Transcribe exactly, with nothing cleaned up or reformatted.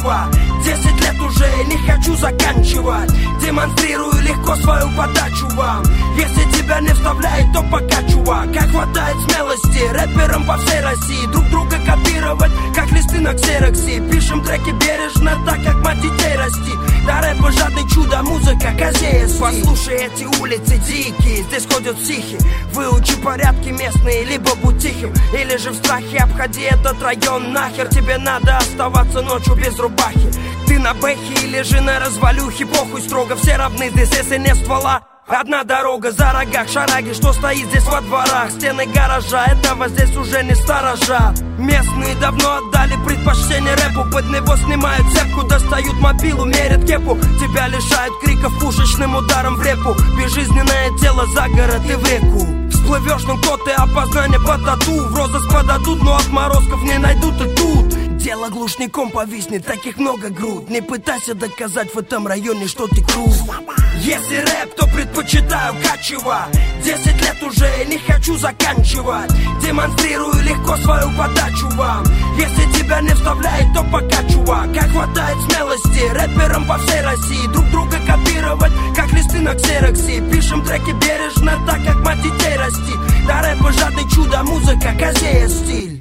качева. Десять лет уже не хочу заканчивать. Демонстрирую легко свою подачу вам. Если тебя не вставляет, то пока, чувак. Как хватает смелости рэперам по всей России друг друга копировать, как листы на ксероксе. Пишем треки бережно, так как мать детей растит. Да рэпа жадный чудо, музыка козея. Послушай эти улицы дикие, здесь ходят психи. Выучи порядки местные, либо будь тихим, или же в страхе обходи этот район нахер. Тебе надо оставаться ночью без рубахи. Ты на бэхе или же на развалюхе, похуй строго, все равны здесь, если не ствола. Одна дорога, за рогах, шараги, что стоит здесь во дворах. Стены гаража, этого здесь уже не сторожа. Местные давно отдали предпочтение рэпу. Под него снимают цепку, достают мобилу, мерят кепу. Тебя лишают криков пушечным ударом в репу. Безжизненное тело за город и в реку. Всплывешь, ну кто ты, опознание по тату. В розыск подадут, но отморозков не найдут и тут. Дело глушником повиснет, таких много груд. Не пытайся доказать в этом районе, что ты крут. Если рэп, то предпочитаю качева. Десять лет уже не хочу заканчивать. Демонстрирую легко свою подачу вам. Если тебя не вставляет, то пока, чувак. Как хватает смелости рэперам по всей России друг друга копировать, как листы на ксероксе. Пишем треки бережно, так как мать детей растит. Да рэпа жадный чудо, музыка козея стиль.